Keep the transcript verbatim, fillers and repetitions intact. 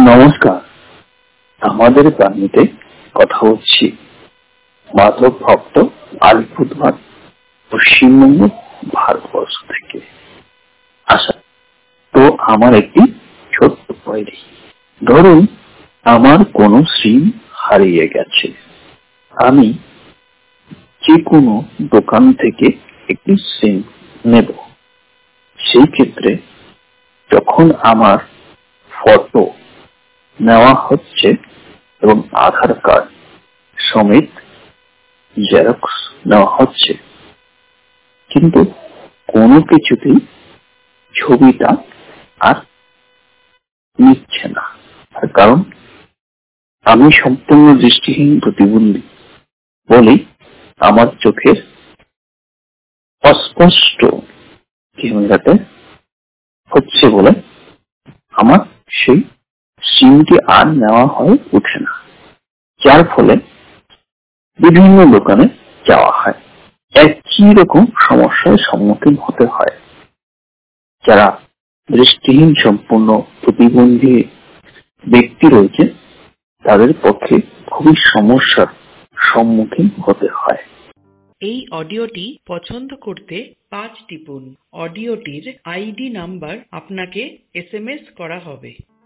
নমস্কার। আমাদের বাণীতে কথা হচ্ছে মাধব ভক্ত আলিপুরদুয়ার পশ্চিমবঙ্গ ভারতবর্ষ থেকে আসা। তো আমার একটি ছোট্ট কোয়েরি, ধরুন আমার কোনো সিম হারিয়ে গেছে। আমি যে কোনো দোকান থেকে একটি সিম নেব। সেই ক্ষেত্রে যখন আমার ফটো নেওয়া হচ্ছে এবং আধার কার্ড সমেত জেরক্স নেওয়া হচ্ছে, কিন্তু কোনো কিছুতেই ছবিটা আর নিচ্ছে না। তার কারণ আমি সম্পূর্ণ দৃষ্টিহীন প্রতিবন্ধী বলেই আমার চোখের অস্পষ্ট ক্যামেরাতে হচ্ছে বলে আমার সেই সিমটি আর নেওয়া হয়ে ওঠে না, যার ফলে বিভিন্ন দোকানে যাওয়া হয়। একই রকম সমস্যার সম্মুখীন হতে হয় যারা দৃষ্টিহীন সম্পূর্ণ প্রতিবন্ধী ব্যক্তি রয়েছে, তাদের পক্ষে খুবই সমস্যার সম্মুখীন হতে হয়। এই অডিওটি পছন্দ করতে পাঁচ টিপুন। অডিওটির আইডি নাম্বার আপনাকে এস এম এস করা হবে।